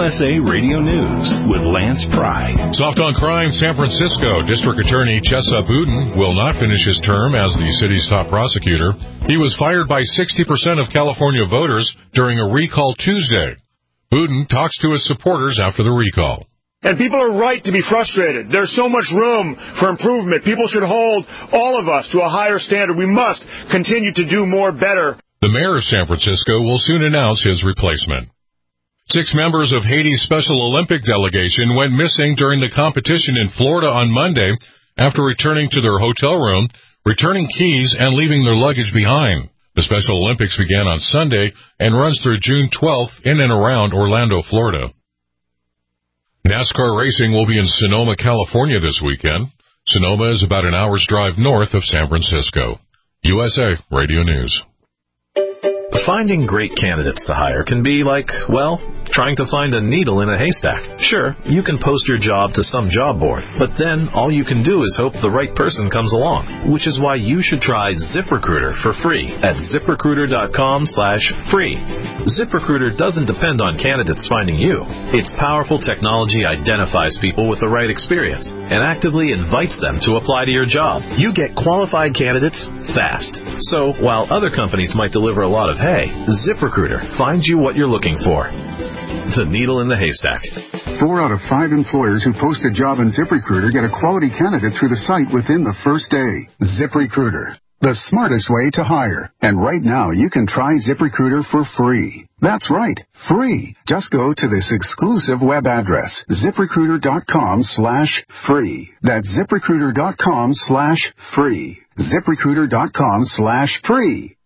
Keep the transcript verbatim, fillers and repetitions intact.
S A Radio News with Lance Pry. Soft on crime, San Francisco District Attorney Chesa Boudin will not finish his term as the city's top prosecutor. He was fired by sixty percent of California voters during a recall Tuesday. Boudin talks to his supporters after the recall. And people are right to be frustrated. There's so much room for improvement. People should hold all of us to a higher standard. We must continue to do more better. The mayor of San Francisco will soon announce his replacement. Six members of Haiti's Special Olympic delegation went missing during the competition in Florida on Monday after returning to their hotel room, returning keys, and leaving their luggage behind. The Special Olympics began on Sunday and runs through June twelfth in and around Orlando, Florida. NASCAR racing will be in Sonoma, California this weekend. Sonoma is about an hour's drive north of San Francisco. U S A Radio News. Finding great candidates to hire can be like, well, trying to find a needle in a haystack. Sure, you can post your job to some job board, but then all you can do is hope the right person comes along, which is why you should try ZipRecruiter for free at ZipRecruiter.com slash free. ZipRecruiter doesn't depend on candidates finding you. Its powerful technology identifies people with the right experience and actively invites them to apply to your job. You get qualified candidates fast. So while other companies might deliver a lot of hay, ZipRecruiter finds you what you're looking for. The needle in the haystack. Four out of five employers who post a job on ZipRecruiter get a quality candidate through the site within the first day. ZipRecruiter, the smartest way to hire. And right now, you can try ZipRecruiter for free. That's right, free. Just go to this exclusive web address, ZipRecruiter.com slash free. That's ZipRecruiter.com slash free. ZipRecruiter.com slash free.